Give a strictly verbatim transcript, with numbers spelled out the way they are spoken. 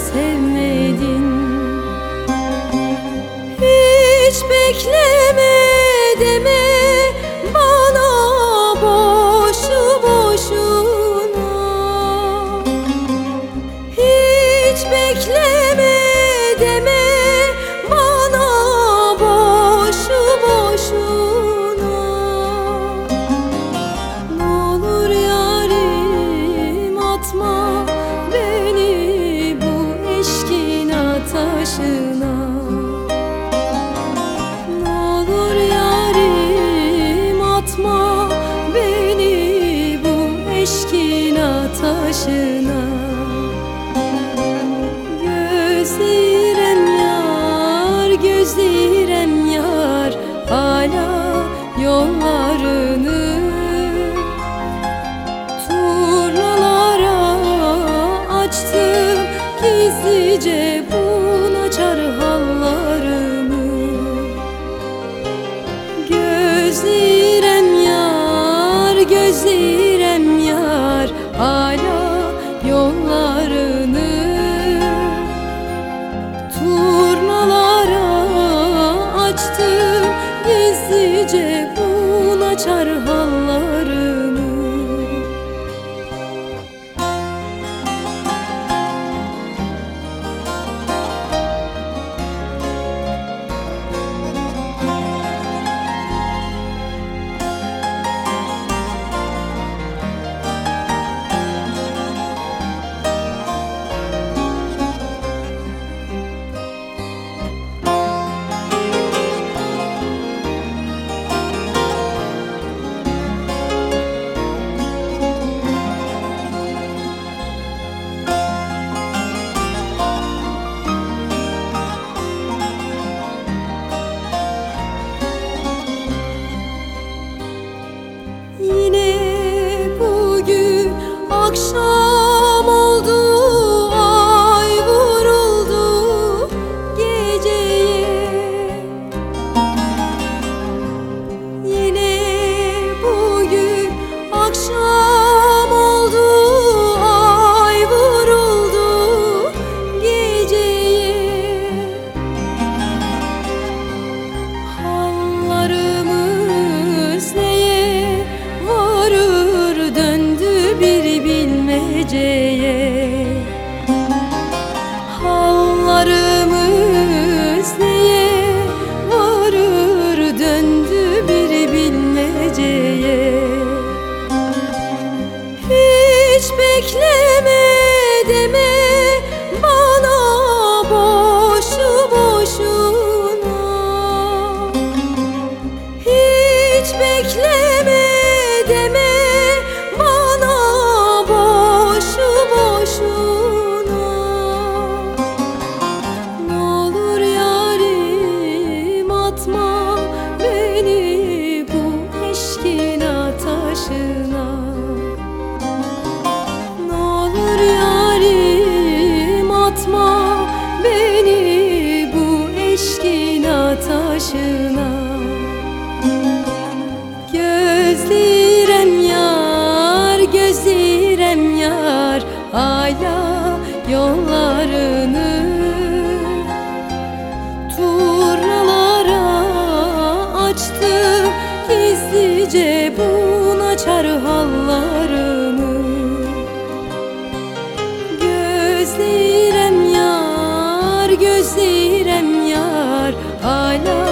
sevmedin. Hiç bekleme deme bana boşu boşuna. Hiç bekleme deme bana boşu boşuna. Ne olur yarim atma beni bu eşkin ateşine. Ne olur yarim atma beni bu eşkin ateşine. Gözlerim yar, gözlerim yar, hala yollarını. Turnalara açtım gizlice bu naçar hallarımı. Gözlerim yar, gözlerim yar, hala yollarını. Turnalara açtım gizlice bu naçar hallarımı. Yine bugün akşam oldu, ay vuruldu geceye. Yine bugün akşam oldu, ay vuruldu geceye. Hallarımız neye varır döndü bir bilmeceye. Hallarımız neye varır döndü bir bilmeceye. Hiç bekleme deme bana boşu boşuna. Hiç bekleme deme bana boşu boşuna. Ne olur yarim atma beni bu eşkin ateşine. Ne olur yarim atma beni bu eşkin ateşine. Gözlerim yar, gözlerim yar, hala yollarını. Turnalara açtım gizlice bu naçar hallarımı. Gözlerim yar, gözlerim yar, hala